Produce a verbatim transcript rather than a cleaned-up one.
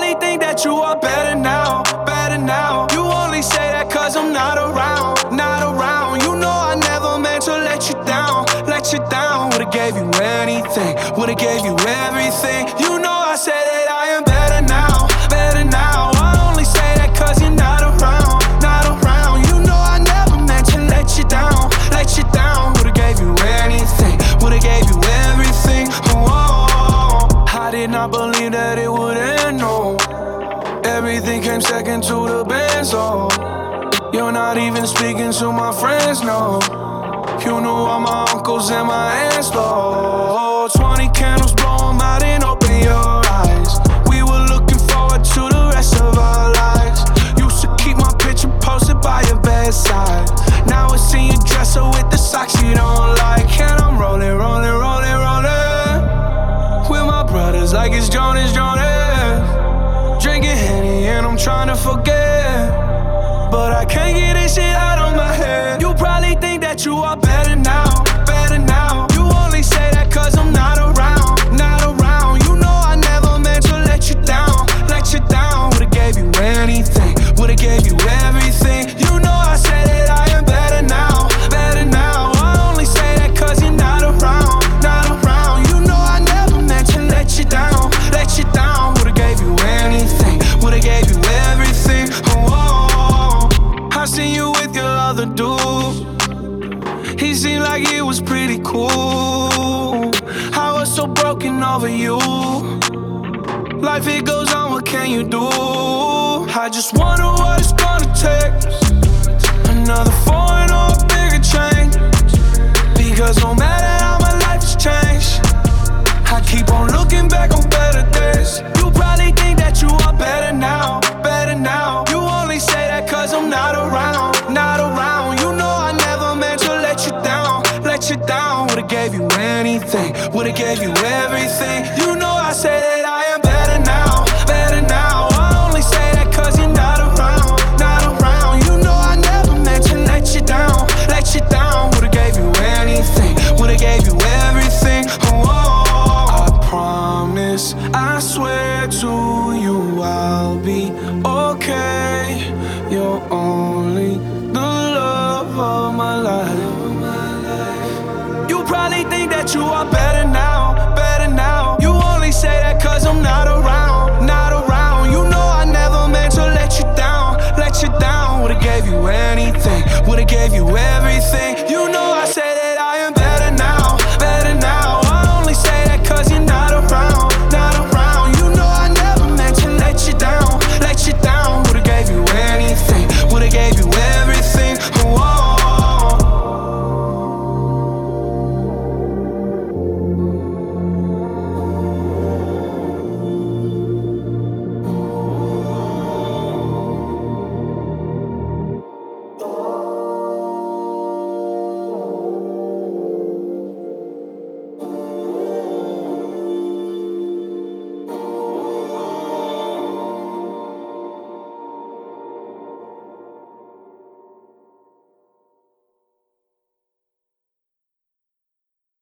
probably think that you are better now, better now. You only say that cause I'm not around, not around. You know I never meant to let you down, let you down. Would've gave you anything, would've gave you everything. You know I said that I am better now, better now. I only say that cause you're not around, not around. You know I never meant to let you down, let you down. Would've gave you anything, would've gave you everything. Oh, I did not believe that it would end, no. Everything came second to the band, so you're not even speaking to my friends, no. You knew all my uncles and my aunts, though. Twenty candles, blow 'em out and open your eyes. We were looking forward to the rest of our lives. Used to keep my picture posted by your bedside. Now it's in your dresser with the socks you don't like. And I'm rolling, rolling, rolling, rolling with my brothers like it's Jonas, Jonas. Drinking Henny and I'm trying to forget, but I can't get this shit out of my head. You probably think that you are better now, better now. You only say that cause I'm not around, not around. You know I never meant to let you down, let you down. Would've gave you anything, would've gave you everything. You know I said that I am better now, better now. I only say that cause you're not around, not around. You know I never meant to let you down, let you down. Would've gave you anything, would've gave you everything. Oh, I seen you with your other dude. He seemed like he was pretty cool. I was so broken over you. Life it goes on, what can you do? I just wonder what it's gonna take. Another foreign or a bigger change. Because no matter how my life has changed, I keep on looking back on better days. You probably think that you are better now, better now. You only say that cause I'm not around, not around. You know I never meant to let you down, let you down. Would've gave you anything, would've gave you everything. You know I say that I am better now, better now. I only say that cause you're not around, not around. You know I never meant to let you down, let you down. Would've gave you anything, would've gave you everything. Oh, I promise, I swear to you I'll be okay. You're only the love of my life. You probably think that you are better now, better now. You only say that cause I'm not around, not around. You know I never meant to let you down, let you down. Would've gave you anything, would've gave you everything.